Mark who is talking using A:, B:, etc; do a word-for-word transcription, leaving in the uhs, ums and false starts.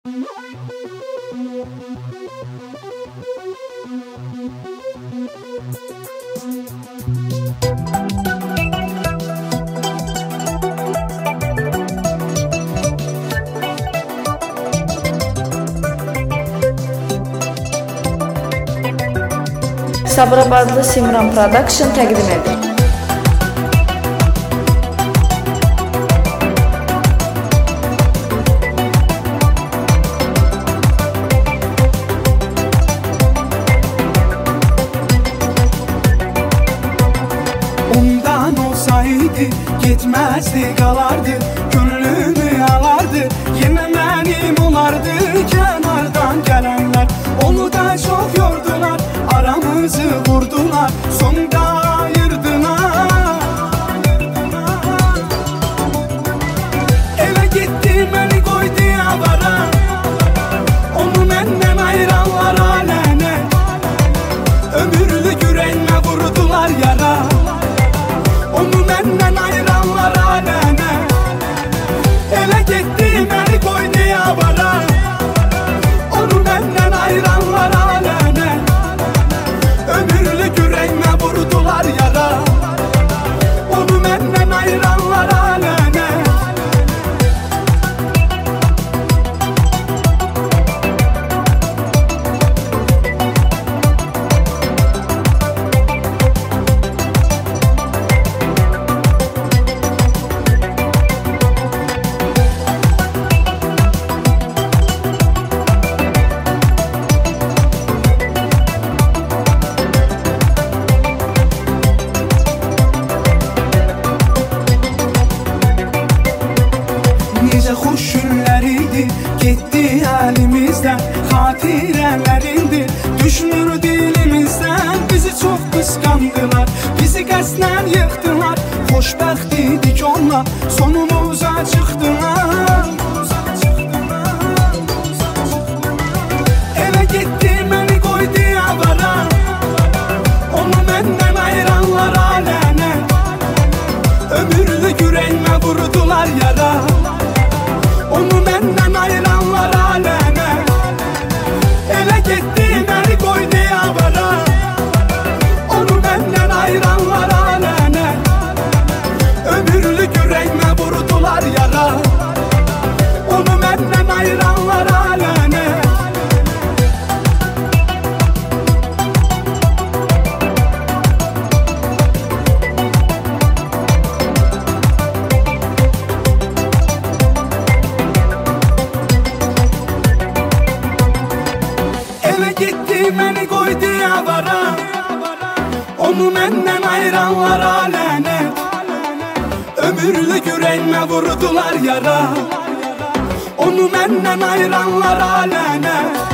A: Sabirabadlı Simran Production təqdim edir.
B: Ondan olsaydı gitmezdi kalardı, gönlümü alardı, yine benim olardı. Kenardan gelenler onu da çok yordular, aramızı vurdular, sonunda ayırdılar. Eve gitti beni koydu yavara, onu benden ayıranlar alene, ömürlük yüreğime vurdular yara. Onu benden ayıranlar alene, eve gitti beni koydu yavara, onu benden ayıranlar alene, ömürlük yüreğime vurdular yara. Onu benden ayıranlar alene. Necə xoş günlər idi, getdi əlimizdən, xatirələrindir, düşmür dilimizdən. Bizi çox qısqandılar, bizi qəsdən yıxdılar, xoşbəxt idik onlar, sonumuza çıxdılar. Eve gitti məni qoydu avara, onu məndən ayıranlar alənə, ömürlük yüreğime vurdular yara. Onu benden ayıranlar aleme, ele gitti beni koydu yavara. Onu benden ayıranlar aleme, ömürlük yüreğime vurdular yara. Onu benden ayıranlar aleme. Eve gitti beni koydu yavara, onu benden ayıranlar alene, ömürlük yüreğime vurdular yara. Onu benden ayıranlar alene.